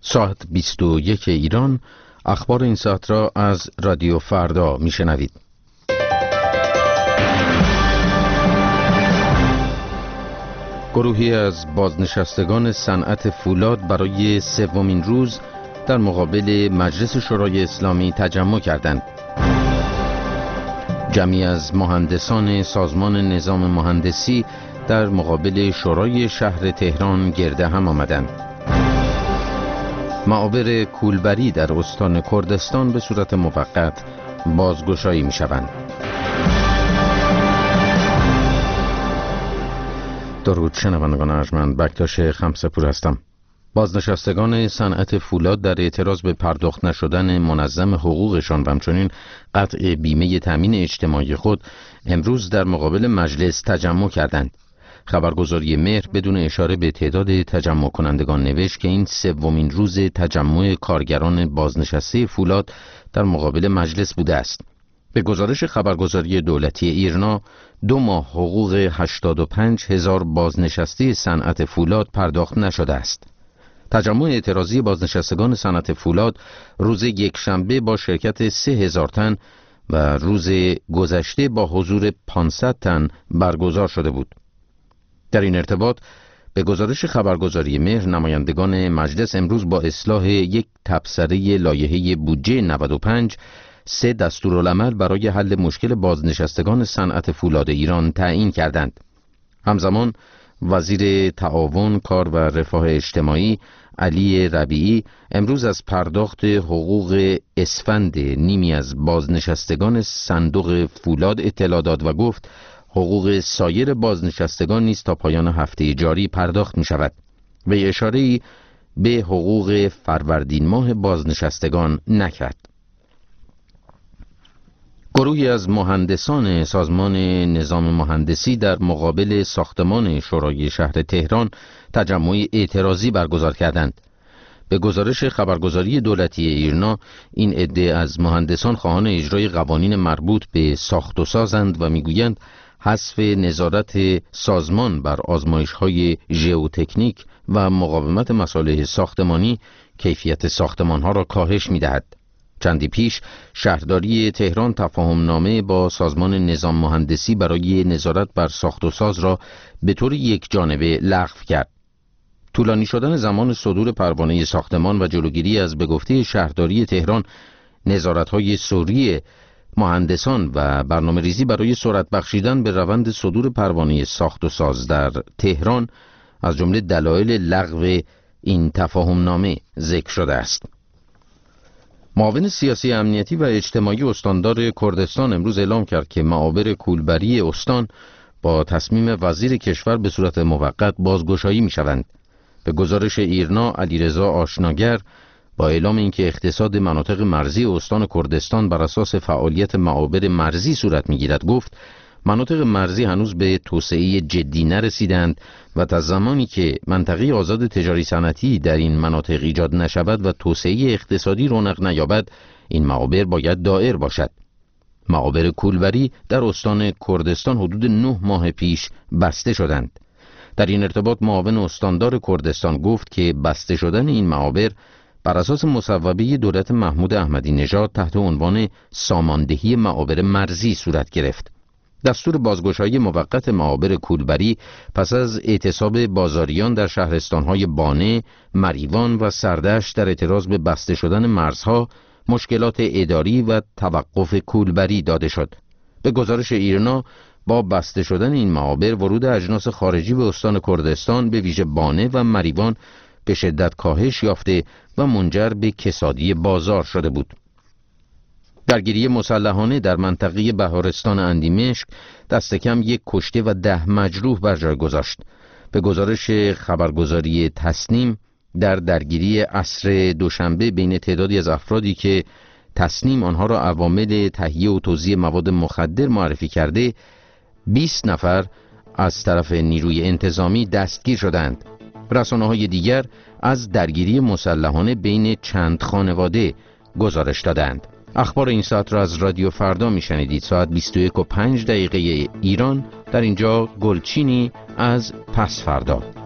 ساعت 21 ایران. اخبار این ساعت را از رادیو فردا میشنوید. گروهی از بازنشستگان صنعت فولاد برای سومین روز در مقابل مجلس شورای اسلامی تجمع کردند. جمعی از مهندسان سازمان نظام مهندسی در مقابل شورای شهر تهران گرد هم آمدند. معابر کولبری در استان کردستان به صورت موقت بازگشایی می شوند. درود شنوندگان ارجمند، بکتاش خمسه‌پور هستم. بازنشستگان صنعت فولاد در اعتراض به پرداخت نشدن منظم حقوقشان و همچنین قطع بیمه تامین اجتماعی خود امروز در مقابل مجلس تجمع کردند. خبرگزاری مهر بدون اشاره به تعداد تجمع کنندگان نوشت که این سومین روز تجمع کارگران بازنشسته فولاد در مقابل مجلس بوده است. به گزارش خبرگزاری دولتی ایرنا 2 ماه حقوق 85,000 بازنشسته صنعت فولاد پرداخت نشده است. تجمع اعتراضی بازنشستگان صنعت فولاد روز یکشنبه با شرکت 3,000 تن و روز گذشته با حضور 500 تن برگزار شده بود. در این ارتباط به گزارش خبرگزاری مهر، نمایندگان مجلس امروز با اصلاح یک تبصره لایحه بودجه 95 3 دستورالعمل برای حل مشکل بازنشستگان صنعت فولاد ایران تعیین کردند. همزمان وزیر تعاون، کار و رفاه اجتماعی علی ربیعی امروز از پرداخت حقوق اسفند نیمی از بازنشستگان صندوق فولاد اطلاع داد و گفت حقوق سایر بازنشستگان نیز تا پایان هفته جاری پرداخت می شود. و اشاره‌ای به حقوق فروردین ماه بازنشستگان نکرد. گروهی از مهندسان سازمان نظام مهندسی در مقابل ساختمان شورای شهر تهران تجمع اعتراضی برگزار کردند. به گزارش خبرگزاری دولتی ایرنا، این عده از مهندسان خواهان اجرای قوانین مربوط به ساخت و سازند و میگویند حذف نظارت سازمان بر آزمایش‌های ژئوتکنیک و مقاومت مصالح ساختمانی کیفیت ساختمان‌ها را کاهش می‌دهد. چندی پیش شهرداری تهران تفاهمنامه با سازمان نظام مهندسی برای نظارت بر ساخت و ساز را به طور یکجانبه لغو کرد. طولانی شدن زمان صدور پروانه ساختمان و جلوگیری از به گفته شهرداری تهران نظارت‌های سوری مهندسان و برنامه‌ریزی برای سرعت بخشیدن به روند صدور پروانه ساخت و ساز در تهران از جمله دلایل لغو این تفاهمنامه ذکر شده است. معاون سیاسی امنیتی و اجتماعی استاندار کردستان امروز اعلام کرد که معابر کولبری استان با تصمیم وزیر کشور به صورت موقت بازگشایی می‌شوند. به گزارش ایرنا، علیرضا آشناگر با اعلام اینکه اقتصاد مناطق مرزی استان کردستان بر اساس فعالیت معابر مرزی صورت می‌گیرد گفت مناطق مرزی هنوز به توسعه جدی نرسیدند و تا زمانی که منطقه آزاد تجاری صنعتی در این مناطق ایجاد نشود و توسعه اقتصادی رونق نیابد، این معابر باید دائر باشد. معابر کولبری در استان کردستان حدود 9 ماه پیش بسته شدند. در این ارتباط معاون استاندار کردستان گفت که بسته شدن این معابر بر اساس مصوبه دولت محمود احمدی نژاد تحت عنوان ساماندهی معابر مرزی صورت گرفت. دستور بازگشایی موقت معابر کولبری پس از اعتصاب بازاریان در شهرستان‌های بانه، مریوان و سردشت در اعتراض به بسته شدن مرزها، مشکلات اداری و توقف کولبری داده شد. به گزارش ایرنا، با بسته شدن این معابر ورود اجناس خارجی به استان کردستان به ویژه بانه و مریوان به شدت کاهش یافته و منجر به کسادی بازار شده بود. درگیری مسلحانه در منطقه بهارستان اندیمشک دست کم 1 کشته و 10 مجروح بر جای گذاشت. به گزارش خبرگزاری تسنیم، در درگیری عصر دوشنبه بین تعدادی از افرادی که تسنیم آنها را عوامل تهیه و توزیع مواد مخدر معرفی کرده، 20 نفر از طرف نیروی انتظامی دستگیر شدند. رسانه‌های دیگر از درگیری مسلحانه بین چند خانواده گزارش دادند. اخبار این ساعت را از رادیو فردا میشنیدید. ساعت 21:05 ایران. در اینجا گلچینی از پس فردا.